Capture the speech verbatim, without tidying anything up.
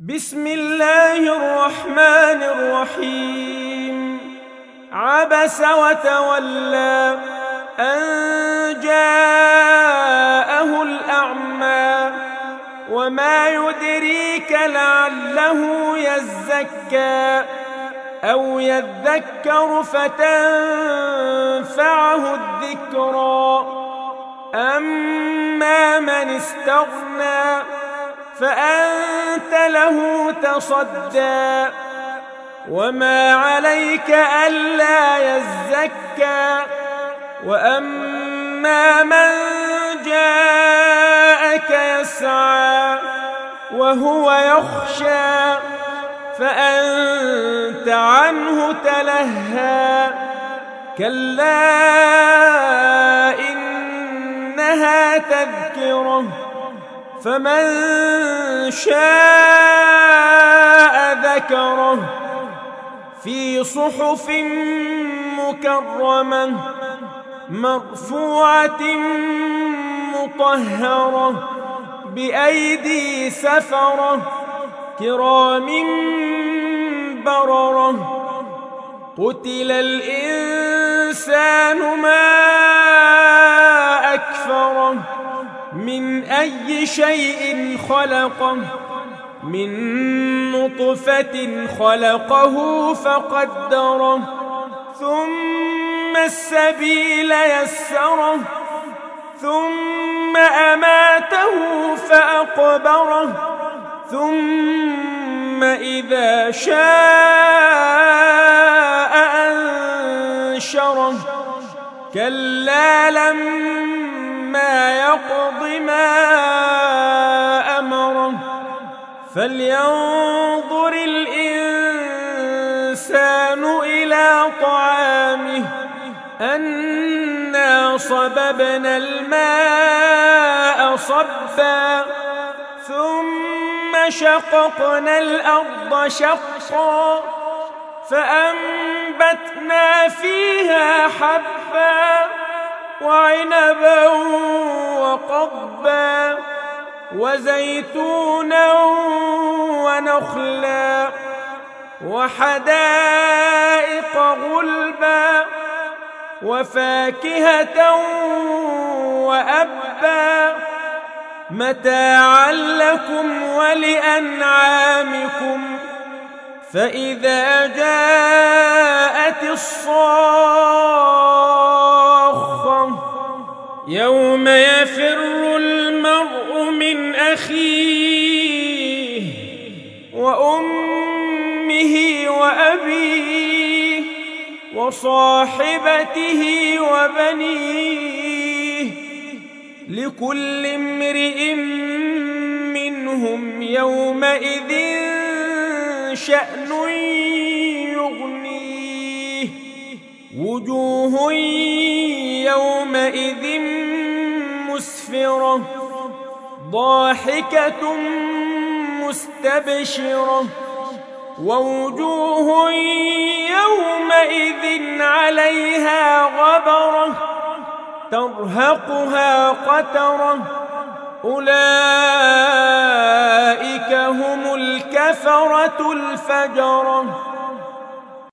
بسم الله الرحمن الرحيم. عبس وتولى أن جاءه الأعمى وما يدريك لعله يزكى أو يذكر فتنفعه الذكرى. أما من استغنى فأنت له تصدى وما عليك ألا يزكى. وأما من جاءك يسعى وهو يخشى فأنت عنه تلهى. كلا إنها تذكرة فمن شاء ذكره في صحف مكرمة مرفوعة مطهرة بأيدي سفرة كرام بررة. قتل الإنسان ما أكفره من أي شيء خلقه من نطفة خلقه فقدره ثم السبيل يسره ثم أماته فأقبره ثم إذا شاء أنشره. كلا لما يقض ما أمره فلينظر الإنسان إلى طعامه أنا صببنا الماء صبا ثم شققنا الأرض شقا فأنبتنا فيها حبا وعنبا وقضبا وزيتونا ونخلا وحدائق غلبا وفاكهة وأبا متاعا لكم ولأنعامكم. فإذا جاءت الصاخة يوم يفر المرء من أخيه وأمه وأبيه وصاحبته وبنيه لكل امرئ منهم يومئذ شأن يغنيه. وجوه يومئذ مسفرة ضاحكة مستبشرة ووجوه يومئذ عليها غبرة ترهقها قترة. أولئك هم الكفرة الفجرة.